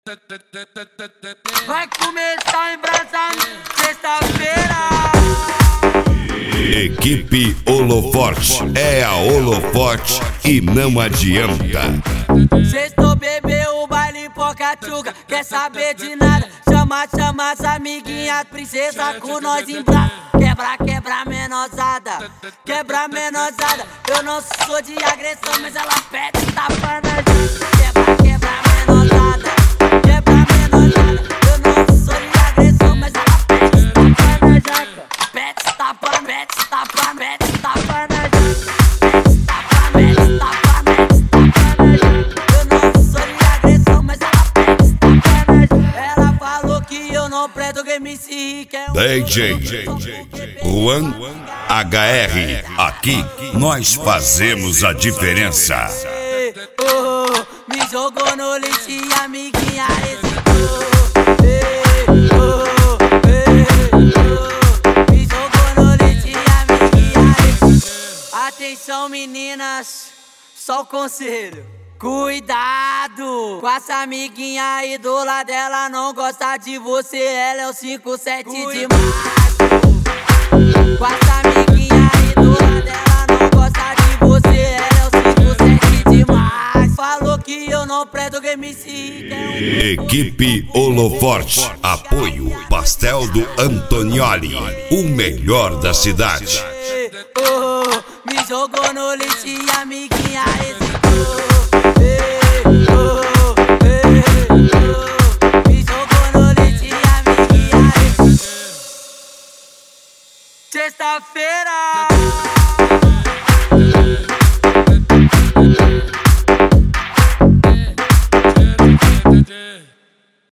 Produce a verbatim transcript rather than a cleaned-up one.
Vai começar a embrasar sexta-feira. Equipe Holoforte, é a Holoforte e não adianta. Sextou, bebeu o baile Pocatuga, quer saber de nada? Chama, chama as amiguinhas, princesa com nós em braço. Quebra, quebra menosada, quebra menosada. Eu não sou de agressão, mas ela pede tapa na gente. Quebra, quebra menosada, quebra menosada. Eu não sou de agressão, mas ela pede tapa na jaca. Pede tapa, pede tapa, pede tapa na jaca. Pede tapa, pede tapa, pede tapa na jaca. Eu não sou de agressão, mas ela pede tapa na jaca. Ela falou que eu não preto que M C que é um D J Juan H R, aqui nós fazemos a diferença. Oh, me jogou no lixo e a amiguinha hesitou. Oh, oh, me jogou no lixo e a amiguinha hesitou. Atenção meninas, só o conselho. Cuidado com essa amiguinha aí do lado dela, não gosta de você, ela é o cinco sete de março. Com essa amiguinha aí do lado dela, não gosta de você, ela é o cinco sete de março. Falou que eu não preto que M C que é um... Equipe Holoforte, apoio Pastel do Antonioli, o melhor da cidade. Oh, me jogou no lixo e a amiguinha hesitou. Sexta-feira.